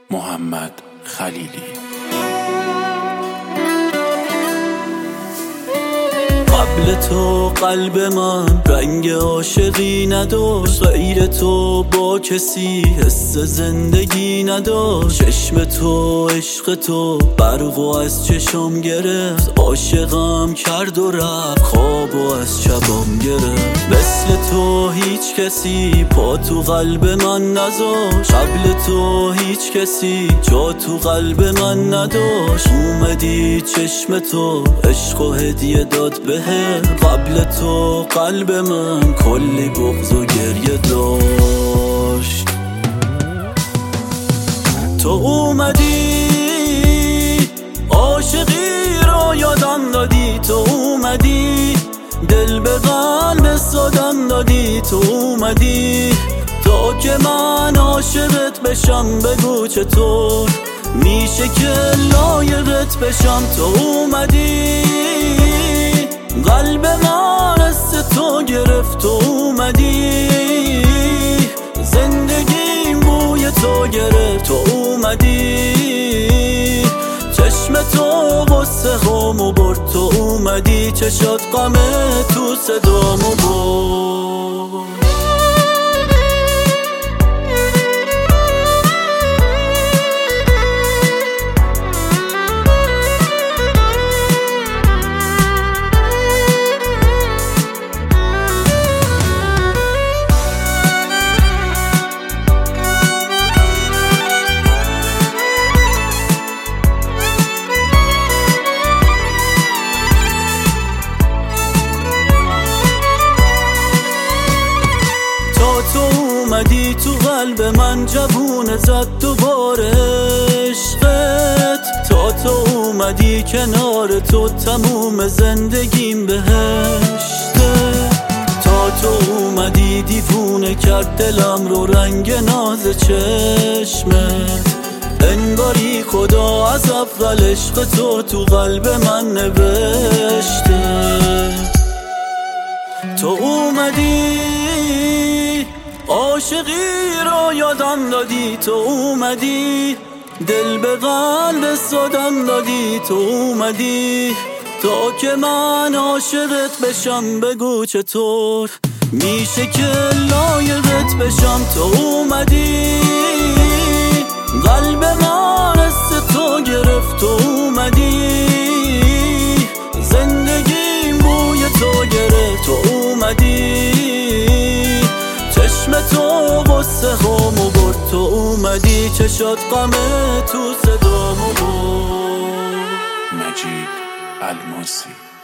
محمد خلیلی. قبل تو قلب من رنگ عاشقی نداشت، غیر تو با کسی حس زندگی نداشت. چشم تو عشق تو برقو از چشم گرفت، عاشقم کرد و رفت خوابو از شبم گرفت. مثل تو هیچ کسی پا تو قلب من نذاشت، قبل تو هیچ کسی جا تو قلب من نداشت. اومدی چشم تو عشق و هدیه داد بهم، قبل تو قلب من کلی بغض و گریه داشت. تو اومدی عاشقی رو یادم دادی، تو اومدی دل به قلب سادم دادی، تو اومدی تا که من عاشقت بشم. بگو چطور میشه که لایقت بشم. تو اومدی قلب من از تو گرفت، تو اومدی زندگیم بوی تو گرفت. تو اومدی چشم تو غصه خامو برد، تو اومدی چشات غمه تو صدامو برد. تو اومدی تو قلب من جوونه زد دوباره عشقت، تا تو اومدی کنار تو تموم زندگیم بهشته. تا تو اومدی دیوونه کرد دلم رو رنگ ناز چشمت، انگاری خدا از اول عشق تو قلب من نوشته. تو اومدی عاشقی رو یادم دادی، تو اومدی دل به قلب سادم دادی، تو اومدی تا که من عاشقت بشم. بگو چطور میشه که لایقت بشم. تو اومدی قلب من از تو گرفت، تو اومدی زندگیم بوی تو گرفت. تو اومدی چشم تو غصه خامو برد، تو اومدی چشات غمه تو صدامو برد. مجید الماسی.